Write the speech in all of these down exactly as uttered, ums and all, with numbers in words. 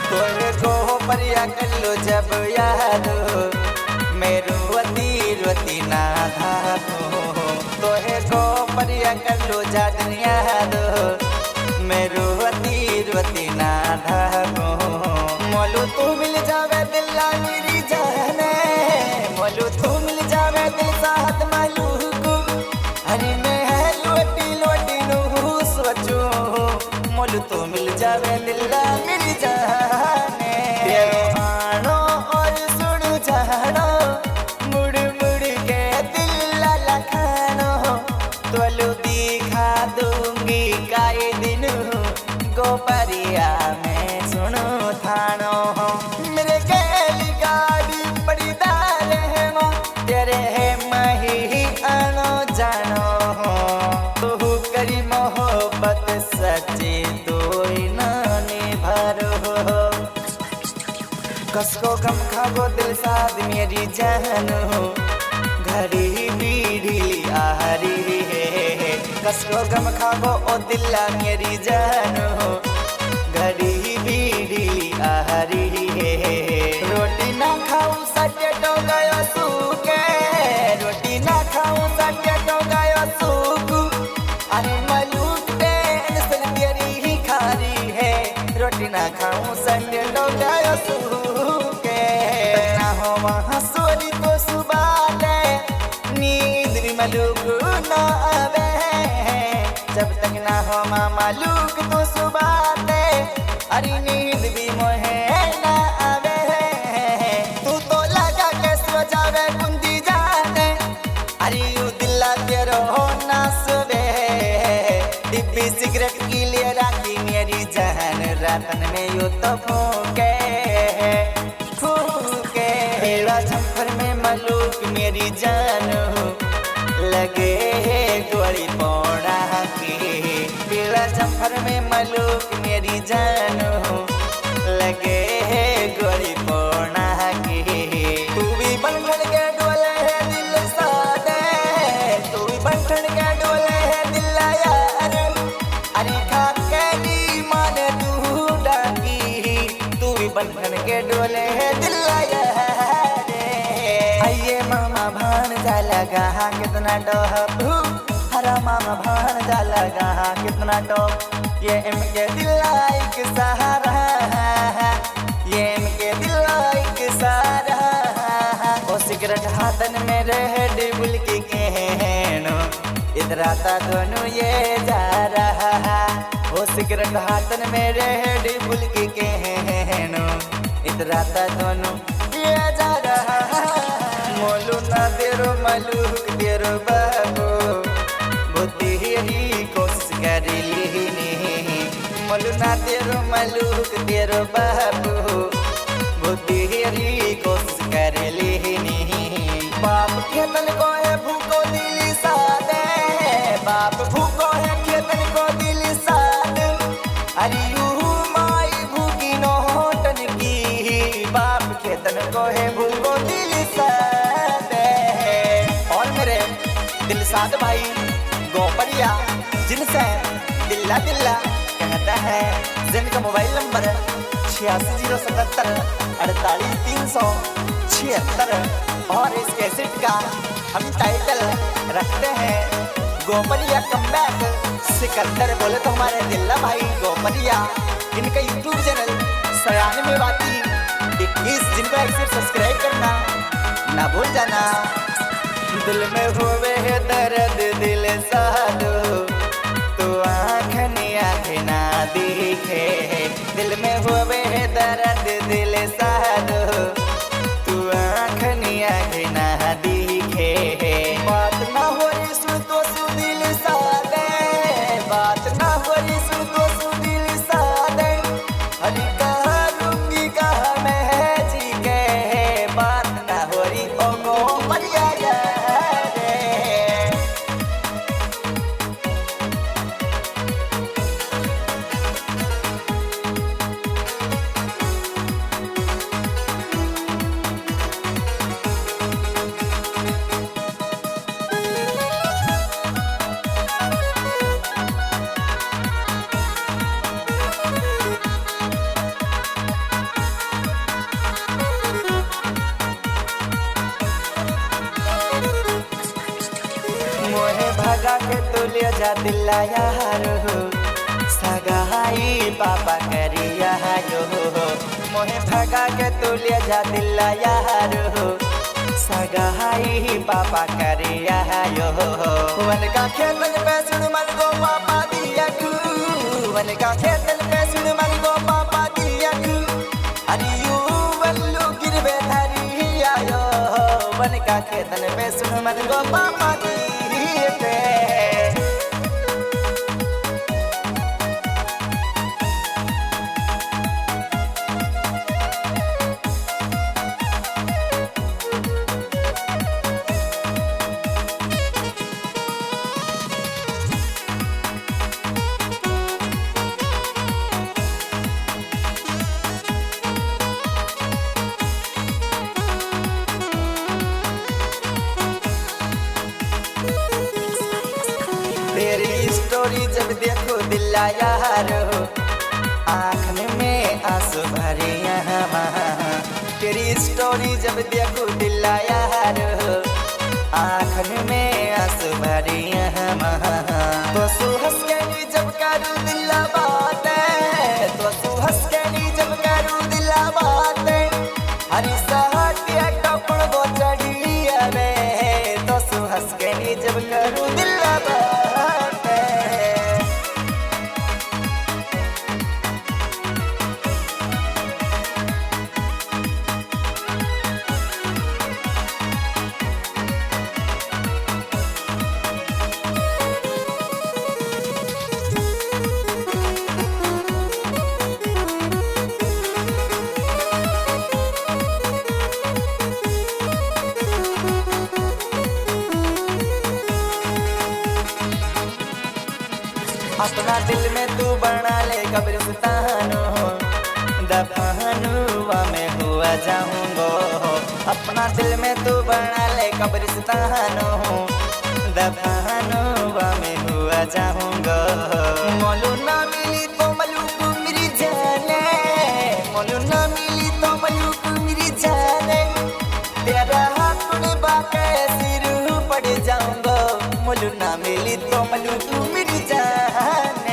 तोरे को परिया कर लो जब याद मेरो वती रोती ना धाको तोहे को परिया कर लो जादन याद मेरो वती रोती ना धाको मोलू तू मिल जावे दिल्ला मेरी जाने मोलू तू मिल जावे दिल साथ मालूक हरी में है लोटी लोटी नु सोचो मोलू तू मिल जावे दिल्ला मेरी जाने तेरो आनो और सुन जानो मुड़ मुड़ के दिल्ला लखानो तोलू दिखा दूंगी काई दिन गोपरिया में सुनो थानो मेरे गैली गाड़ी बड़ी दार है माँ तेरे है मही आनो जानो तू करी मोहब्बत सच्ची तो नानी भरो कसको गम खागो दिल साथ मेरी जानो घड़ी बीड़ी आहरी है कसको गम खागो ओ दिल्ला मेरी जानो घड़ी बीड़ी आहरी है रोटी ना खाऊं सटे तो गयो सूखे रोटी ना खाऊं सटे तो गयो सूख अरे मलूक टेंशन तेरी ही खारी है रोटी ना खाऊं सटे तो गयो सूखे ना हो वहाँ सोरी तो सुबह ले नींद भी मलूक ना आवे जब तक ना हो मामा लूक तो सुबह ले अरे नींद भी मोहे ना आवे तू तो लगा के सो जावे कुंदी जाने अरे यू दिल्ला तेरो ना सोवे डिब्बी सिगरेट की लिए राखी मेरी जान रातन में यू तो फूके फूके मेरा झंपर में मलूक मेरी जान लगे गोली पौड़ा की पीला जंफर में मलूक मेरी जानो लगे गोली पौड़ा की तू भी बंधन के डोले है दिल सादे तू भी बंधन के डोले है दिल यार अरे खा के नी माने तू डाकी तू भी बंधन के डोले है दिल यार आइए मामा भान जा लगा कितना डोहू हरा मामा भान जा लगा कितना डोह ये एम के दिलाई के सहारा ये एम के दिलाई के सहारा ओ सिगरेट हाथन में रह डिबुल की कहनो इधर आता दोनों ये जा रहा ओ सिगरेट हाथन में रह डिबुल की कहनो इधर आता दोनों ये जा रहा मोलू ना तेरो मलूक तेरो बाबू बुद्धि ही कोशिश करी ली मोलू ना तेरो मलूक तेरो बाबू बुद्धि ही कोशिश कर ली बाप खेतन को है भूको दिली सादे बाप भूको है खेतन को दिली साद अरे यू माई भूकी नोटन की बाप खेतन को है भूको दिली सादे और मेरे दिल साद भाई गोपरिया जिनसे दिल्ला दिल्ला कहता है जिनका मोबाइल नंबर छियासी जीरो सतहत्तर अड़तालीस तीन सौ छिहत्तर और इस कैसेट का हम टाइटल रखते हैं गोपरिया कमबैक सिकंदर बोले तो हमारे दिल्ला भाई गोपरिया इनका यूट्यूब चैनल सयाने में बाती इक्कीस जिनका एक सब्सक्राइब करना ना भूल जाना दिल में होवे है दर्द दिल साधो तो आँख आँख ना दिखे दिल में होवे है दर्द दिल साधो तू आँख आँख ना दिखे बात ना हो रही सुन तो सुदिल सादे बात ना हो रही सुन तो सुदिल सादे अरे कहाँ रूंगी कहाँ मैं जी के बात ना हो रही ओ गो मरिया ले जा दिला यार सगाई पापा करिया यो मोहे भगा के तू ले जा दिला यार सगाई पापा करिया यो वन का खेतन पे सुन मन गो पापा दिया कू वन का खेतन पे सुन मन गो पापा दिया कू अरियू बल्लू गिरबे धरिया यो वन का खेतन पे सुन मन गो पापा दिया पे तेरी स्टोरी जब देखो दिल यार आँख में आंसू भरे यहाँ तेरी स्टोरी जब देखो दिल यार आँख में आंसू भरे यहाँ तो सुहस के जब करूँ दिल बात तो सुहस के जब करूँ दिल बात हरी सहटिया कपड़ वो चढ़ी रे तो सुहस के जब करूँ दिल बात अपना दिल में तू बना ले कब्रिस्तानो दफानुआ में हुआ जाऊंगो अपना दिल में तू बना ले कब्रिस्तानो दफानुआ में हुआ जाऊंगो मोलू ना मिली तो मलूक मेरी जाने मोलू ना मिली तो मलूक मेरी जाने तेरा हाथ बाके सिर पड़ जाऊंगो मोलू ना मिली तो मलूक मेरी जाने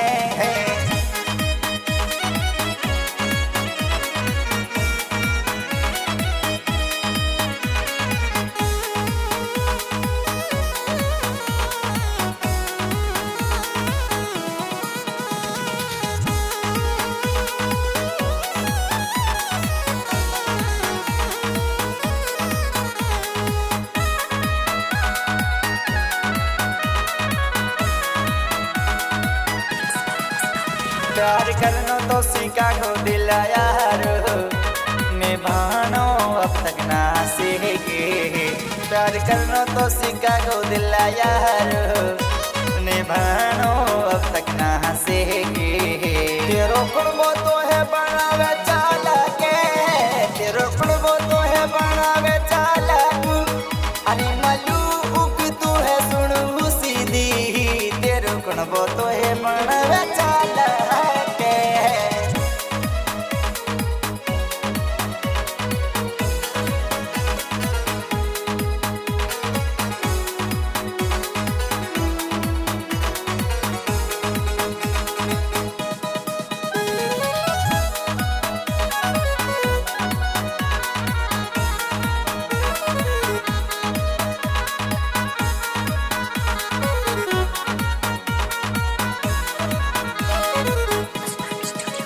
प्यार करनो तो शिकागो दिल यार निभानो अब तक ना सीखे प्यार करनो तो शिकागो दिल यार निभानो अब तक ना सीखे तेरो कुर्बो